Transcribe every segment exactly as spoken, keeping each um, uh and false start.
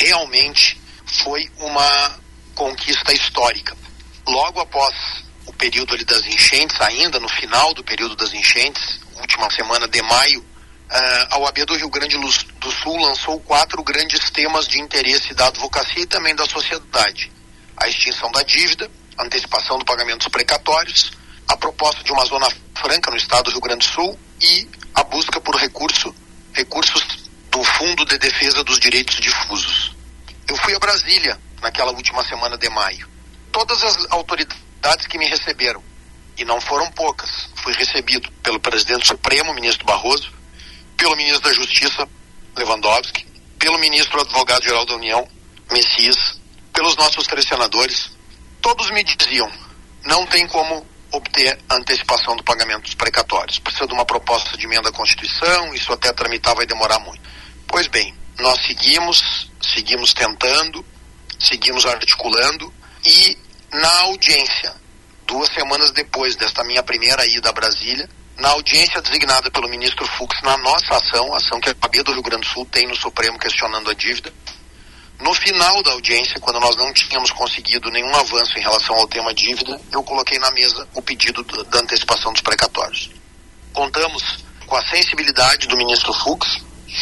realmente foi uma conquista histórica. Logo após o período ali das enchentes, ainda no final do período das enchentes, última semana de maio, uh, a O A B do Rio Grande do Sul lançou quatro grandes temas de interesse da advocacia e também da sociedade: a extinção da dívida, a antecipação do pagamento dos precatórios, a proposta de uma zona franca no estado do Rio Grande do Sul e a busca por recurso, recursos do Fundo de Defesa dos Direitos Difusos. Eu fui a Brasília naquela última semana de maio. Todas as autoridades que me receberam, e não foram poucas, fui recebido pelo presidente Supremo, ministro Barroso, pelo ministro da Justiça, Lewandowski, pelo ministro advogado-geral da União, Messias, pelos nossos três senadores. Todos me diziam: não tem como obter a antecipação do pagamento dos precatórios. Precisa de uma proposta de emenda à Constituição, isso até tramitar vai demorar muito. Pois bem, nós seguimos, seguimos tentando, seguimos articulando, e na audiência, duas semanas depois desta minha primeira ida a Brasília, na audiência designada pelo ministro Fux na nossa ação, a ação que a O A B do Rio Grande do Sul tem no Supremo questionando a dívida, no final da audiência, quando nós não tínhamos conseguido nenhum avanço em relação ao tema dívida, eu coloquei na mesa o pedido da antecipação dos precatórios. Contamos com a sensibilidade do ministro Fux,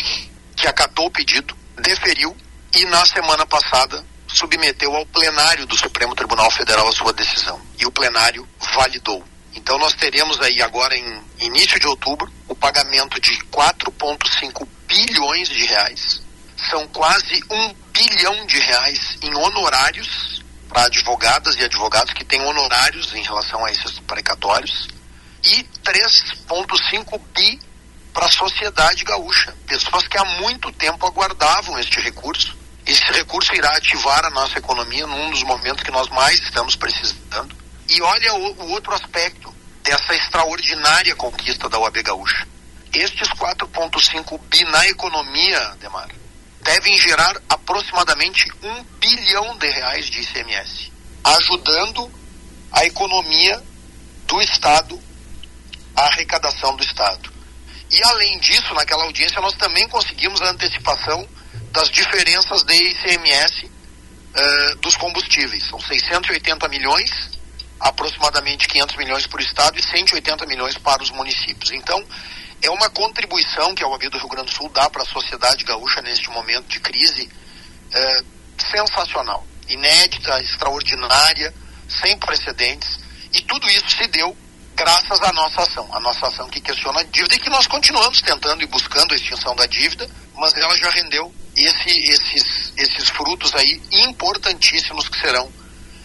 que acatou o pedido, deferiu e na semana passada submeteu ao plenário do Supremo Tribunal Federal a sua decisão. E o plenário validou. Então nós teremos aí agora, em início de outubro, o pagamento de quatro vírgula cinco bilhões de reais. São quase um bilhão de reais em honorários para advogadas e advogados que têm honorários em relação a esses precatórios. E três vírgula cinco bi para a sociedade gaúcha. Pessoas que há muito tempo aguardavam este recurso. Esse recurso irá ativar a nossa economia num dos momentos que nós mais estamos precisando. E olha o, o outro aspecto dessa extraordinária conquista da O A B Gaúcha. Estes quatro vírgula cinco bi na economia, Demar, devem gerar aproximadamente um bilhão de reais de I C M S, ajudando a economia do Estado, a arrecadação do Estado. E além disso, naquela audiência nós também conseguimos a antecipação das diferenças de I C M S uh, dos combustíveis. São seiscentos e oitenta milhões, aproximadamente quinhentos milhões para o Estado e cento e oitenta milhões para os municípios. Então, é uma contribuição que a O A B do Rio Grande do Sul dá para a sociedade gaúcha neste momento de crise uh, sensacional, inédita, extraordinária, sem precedentes, e tudo isso se deu graças à nossa ação, a nossa ação que questiona a dívida e que nós continuamos tentando e buscando a extinção da dívida, mas ela já rendeu esse, esses, esses frutos aí importantíssimos que serão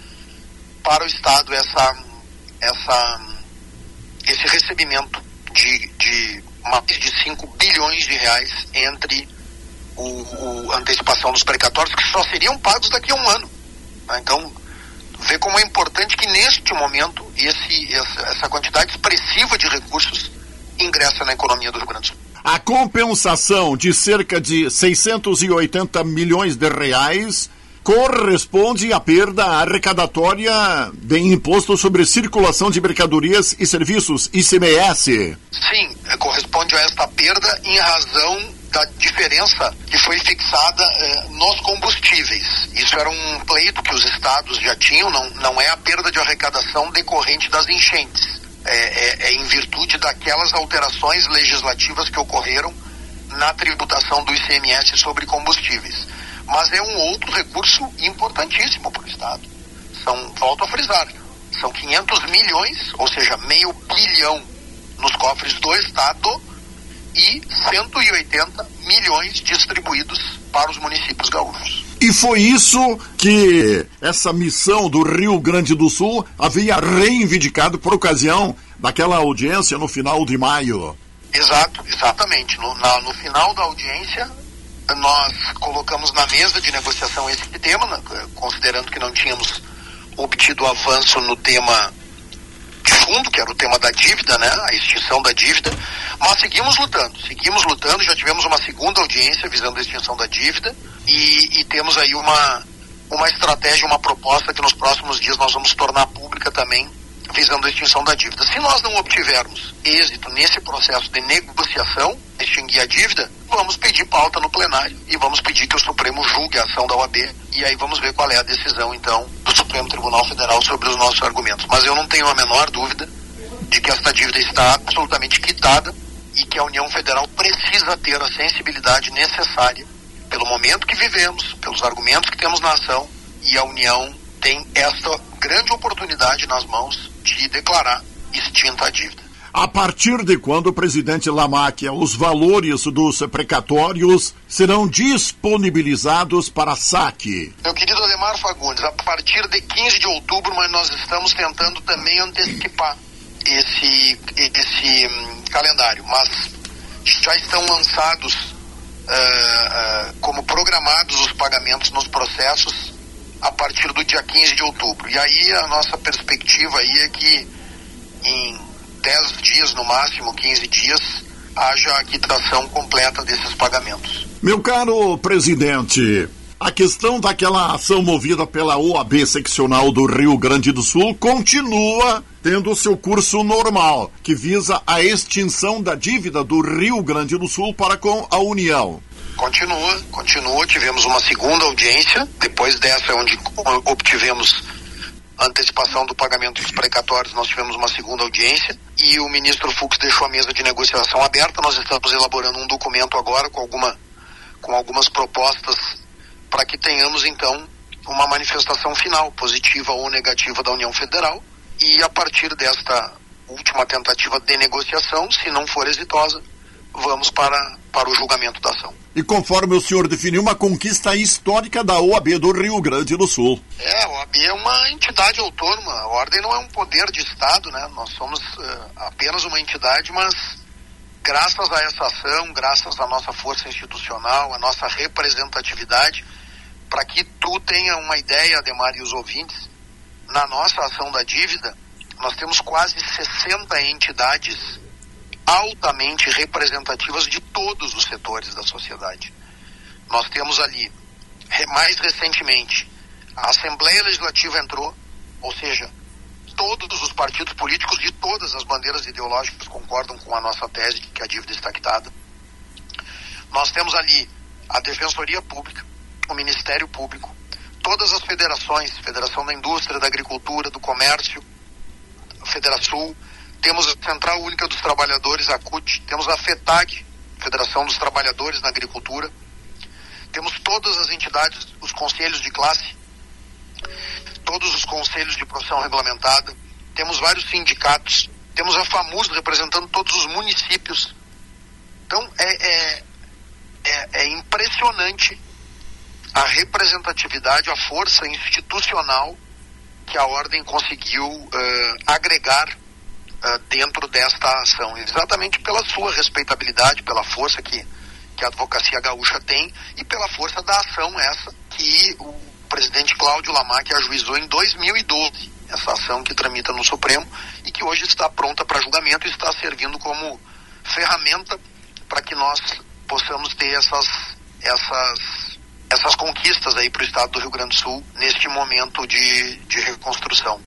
para o Estado essa, essa, esse recebimento de, de mais de cinco bilhões de reais entre o, o a antecipação dos precatórios, que só seriam pagos daqui a um ano. Então, vê como é importante que neste momento esse, essa, essa quantidade expressiva de recursos ingressa na economia do Rio Grande do Sul. A compensação de cerca de seiscentos e oitenta milhões de reais corresponde à perda arrecadatória de imposto sobre circulação de mercadorias e serviços, I C M S. Sim, corresponde a esta perda em razão da diferença que foi fixada eh, nos combustíveis. Isso era um pleito que os estados já tinham, não, não é a perda de arrecadação decorrente das enchentes. É, é, é em virtude daquelas alterações legislativas que ocorreram na tributação do I C M S sobre combustíveis. Mas é um outro recurso importantíssimo para o Estado. São, volto a frisar, são quinhentos milhões, ou seja, meio bilhão nos cofres do Estado e cento e oitenta milhões distribuídos para os municípios gaúchos. E foi isso que essa missão do Rio Grande do Sul havia reivindicado por ocasião daquela audiência no final de maio. Exato, exatamente. No, na, no final da audiência, nós colocamos na mesa de negociação esse tema, né, considerando que não tínhamos obtido avanço no tema de fundo, que era o tema da dívida, né, a extinção da dívida, mas seguimos lutando, seguimos lutando, já tivemos uma segunda audiência visando a extinção da dívida e, e temos aí uma, uma estratégia, uma proposta que nos próximos dias nós vamos tornar pública também, visando a extinção da dívida. Se nós não obtivermos êxito nesse processo de negociação, extinguir a dívida, vamos pedir pauta no plenário e vamos pedir que o Supremo julgue a ação da O A B e aí vamos ver qual é a decisão, então, do Supremo Tribunal Federal sobre os nossos argumentos. Mas eu não tenho a menor dúvida de que esta dívida está absolutamente quitada e que a União Federal precisa ter a sensibilidade necessária pelo momento que vivemos, pelos argumentos que temos na ação, e a União tem esta grande oportunidade nas mãos de declarar extinta a dívida. A partir de quando, presidente Lamacchia, os valores dos precatórios serão disponibilizados para saque? Meu querido Ademar Fagundes, a partir de quinze de outubro, mas nós estamos tentando também antecipar esse, esse hum, calendário, mas já estão lançados uh, uh, como programados os pagamentos nos processos a partir do dia quinze de outubro. E aí a nossa perspectiva aí é que em dez dias, no máximo quinze dias, haja a quitação completa desses pagamentos. Meu caro presidente, a questão daquela ação movida pela O A B seccional do Rio Grande do Sul continua tendo seu curso normal, que visa a extinção da dívida do Rio Grande do Sul para com a União. Continua, continua. Tivemos uma segunda audiência, depois dessa onde obtivemos antecipação do pagamento dos precatórios, nós tivemos uma segunda audiência e o ministro Fux deixou a mesa de negociação aberta. Nós estamos elaborando um documento agora com, alguma, com algumas propostas para que tenhamos então uma manifestação final, positiva ou negativa, da União Federal, e a partir desta última tentativa de negociação, se não for exitosa, vamos para, para o julgamento da ação. E conforme o senhor definiu, uma conquista histórica da O A B do Rio Grande do Sul. É, a O A B é uma entidade autônoma, a Ordem não é um poder de Estado, né? Nós somos uh, apenas uma entidade, mas graças a essa ação, graças à nossa força institucional, à nossa representatividade, para que tu tenha uma ideia, Ademar, e os ouvintes, na nossa ação da dívida, nós temos quase sessenta entidades altamente representativas de todos os setores da sociedade. Nós temos ali, mais recentemente, a Assembleia Legislativa entrou, ou seja, todos os partidos políticos de todas as bandeiras ideológicas concordam com a nossa tese de que a dívida está quitada. Nós temos ali a Defensoria Pública, o Ministério Público, todas as federações, Federação da Indústria, da Agricultura, do Comércio, Federação, temos a Central Única dos Trabalhadores, a C U T, temos a FETAG, Federação dos Trabalhadores na Agricultura, temos todas as entidades, os conselhos de classe, todos os conselhos de profissão regulamentada, temos vários sindicatos, temos a FAMUS representando todos os municípios. Então é, é, é, é impressionante a representatividade, a força institucional que a Ordem conseguiu uh, agregar uh, dentro desta ação, exatamente pela sua respeitabilidade, pela força que, que a advocacia gaúcha tem e pela força da ação essa que o presidente Cláudio Lamacchia ajuizou em dois mil e doze, essa ação que tramita no Supremo e que hoje está pronta para julgamento e está servindo como ferramenta para que nós possamos ter essas, essas essas conquistas aí para o estado do Rio Grande do Sul neste momento de, de reconstrução.